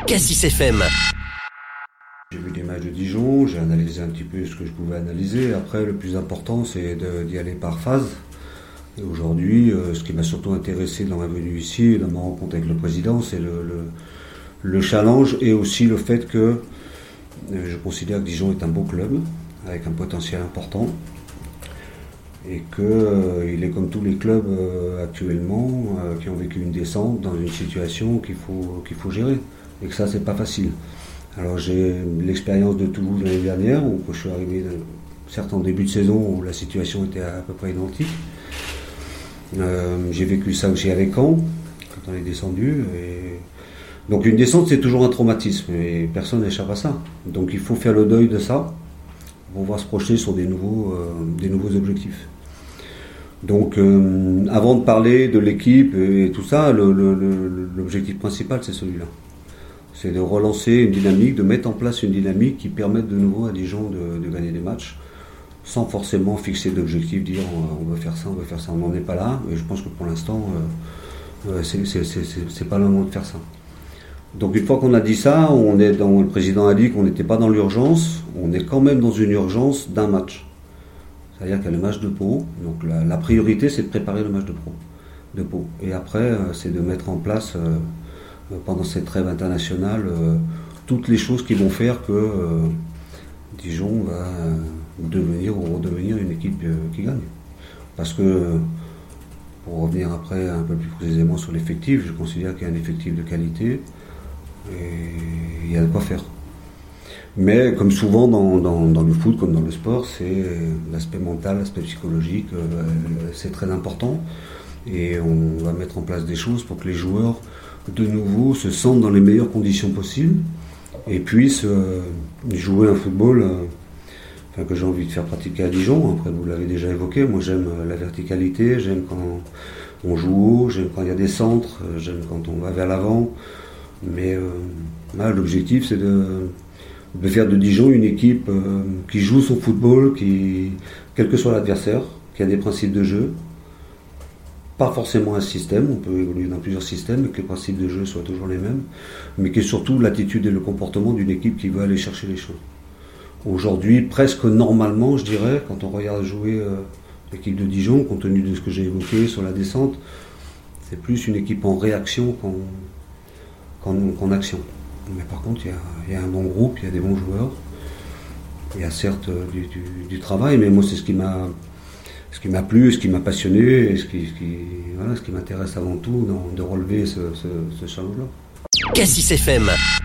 Cassis FM. J'ai vu des matchs de Dijon, j'ai analysé un petit peu ce que je pouvais analyser. Après, le plus important, c'est d'y aller par phase. Et aujourd'hui, ce qui m'a surtout intéressé dans ma venue ici et dans ma rencontre avec le président, c'est le challenge et aussi le fait que je considère que Dijon est un beau club, avec un potentiel important. Et qu'il est comme tous les clubs actuellement qui ont vécu une descente dans une situation qu'il faut gérer. Et que ça, c'est pas facile. Alors j'ai l'expérience de Toulouse l'année dernière, où je suis arrivé, certes en début de saison, où la situation était à peu près identique. J'ai vécu ça aussi avec Caen, quand on est descendu. Et donc une descente, c'est toujours un traumatisme, et personne n'échappe à ça. Donc il faut faire le deuil de ça, pour pouvoir se projeter sur des nouveaux objectifs. Donc avant de parler de l'équipe et tout ça, l'objectif principal, c'est celui-là. C'est de relancer une dynamique, de mettre en place une dynamique qui permette de nouveau à Dijon de gagner des matchs, sans forcément fixer d'objectifs, dire on veut faire ça, on n'en est pas là, et je pense que pour l'instant, c'est pas le moment de faire ça. Donc une fois qu'on a dit ça, le président a dit qu'on n'était pas dans l'urgence, on est quand même dans une urgence d'un match. C'est-à-dire qu'il y a le match de Pau, donc la priorité c'est de préparer le match de Pau. Et après, c'est de mettre en place, pendant cette trêve internationale, toutes les choses qui vont faire que Dijon va devenir ou redevenir une équipe qui gagne. Parce que, pour revenir après un peu plus précisément sur l'effectif, je considère qu'il y a un effectif de qualité et il y a de quoi faire. Mais comme souvent dans le foot, comme dans le sport, c'est l'aspect mental, l'aspect psychologique, c'est très important. Et on va mettre en place des choses pour que les joueurs, de nouveau, se sentent dans les meilleures conditions possibles et puissent jouer un football que j'ai envie de faire pratiquer à Dijon. Après, vous l'avez déjà évoqué, moi j'aime la verticalité, j'aime quand on joue haut, j'aime quand il y a des centres, j'aime quand on va vers l'avant. Mais l'objectif, c'est de faire de Dijon une équipe qui joue son football, quel que soit l'adversaire, qui a des principes de jeu. Pas forcément un système, on peut évoluer dans plusieurs systèmes, et que les principes de jeu soient toujours les mêmes, mais qui est surtout l'attitude et le comportement d'une équipe qui veut aller chercher les choses. Aujourd'hui, presque normalement, je dirais, quand on regarde jouer l'équipe de Dijon, compte tenu de ce que j'ai évoqué sur la descente, c'est plus une équipe en réaction qu'en action. Mais par contre, il y a un bon groupe, il y a des bons joueurs, il y a certes du travail, mais moi c'est ce qui m'a plu, ce qui m'a passionné, et ce qui m'intéresse avant tout, de relever ce challenge-là. Cassis FM.